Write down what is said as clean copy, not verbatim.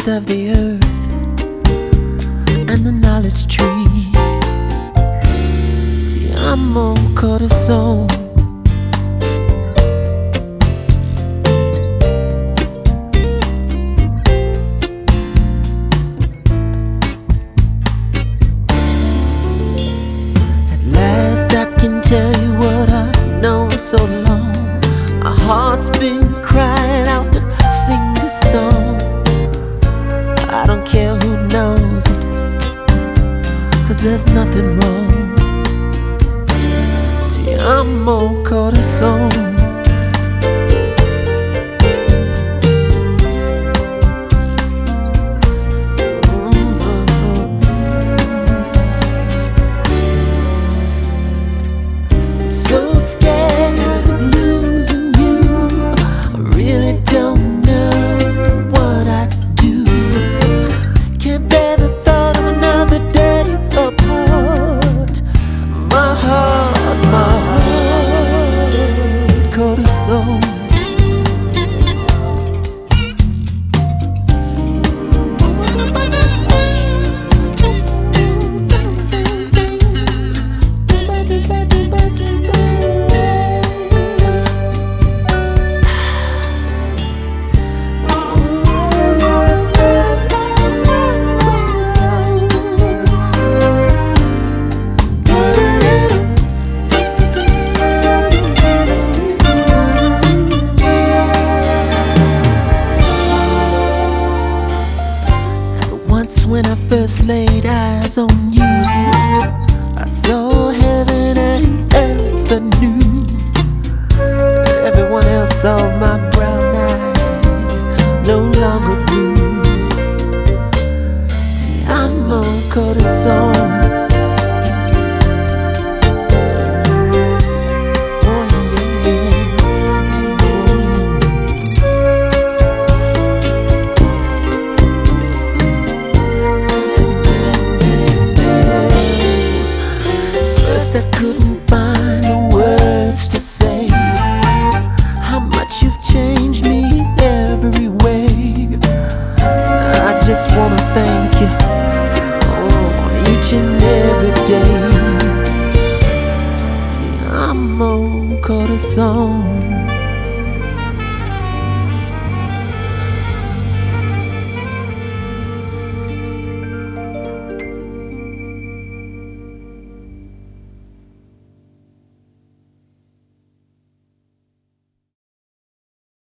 dust of the earth and the knowledge tree. Ti amo corazón. At last I can tell you what I've known so long. My heart's been crying out to sing this song. I don't care who knows it, 'cause there's nothing wrong. Ti amo corazón. So scared of losing you, I really don't know what I'd do. Can't bear the thought of another day apart. My heart, corazón. Once when I first laid eyes on you, I saw heaven and earth anew. Everyone else saw my brown eyes, no longer blue. Ti amo corazón. I couldn't find the words to say how much you've changed me every way. I just wanna thank you each and every day. Ti amo corazón.